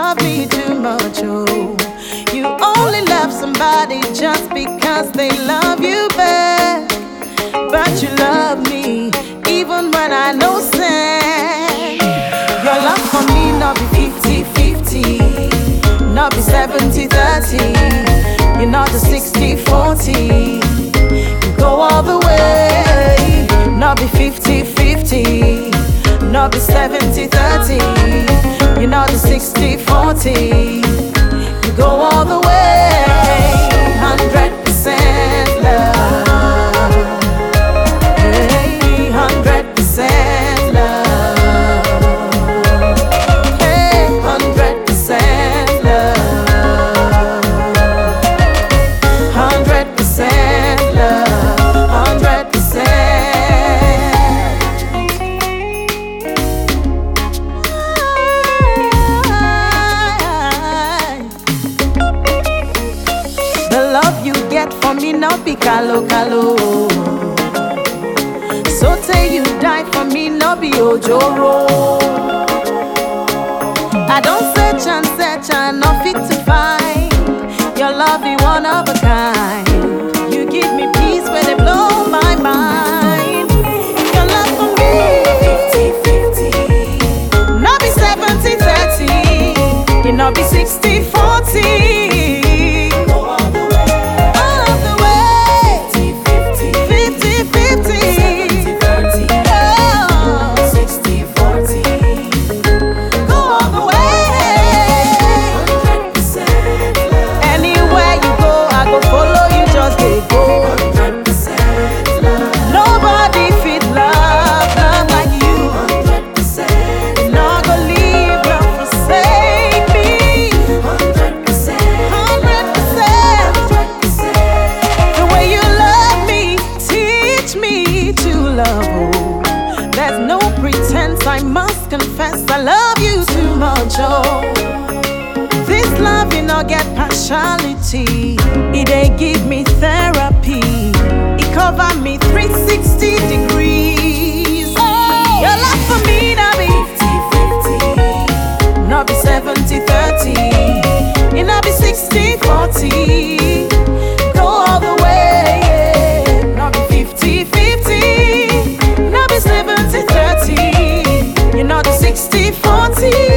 love me too much, oh. You only love somebody just because they love you back. But you love me even when I know sin. Your love for me not be 50-50, not be 70-30. You're not the 60-40. You go all the way. Not be 50-50, not be 70-30. You're not the 60-40. You go all the way. 100% love. Hey, 100% love. Hey, 100% love. 100% love. 100%. The love you get from me not be calo calo. So say you die for me not be ojoro. I don't search and not fit to find your love be one of a kind. You give me peace when they blow my mind. Your love for me 50-50, not be 70-30. It not be 60-40. There's no pretense, I must confess I love you too much, oh. This love you not get partiality. It ain't give me therapy. It cover me 360 degrees. Oh. Your love for me not be 50-50, not be 70-30. It not be 60-40. Go all the way, yeah. Not be 50-50, not be 70-30. You're not the 60-40.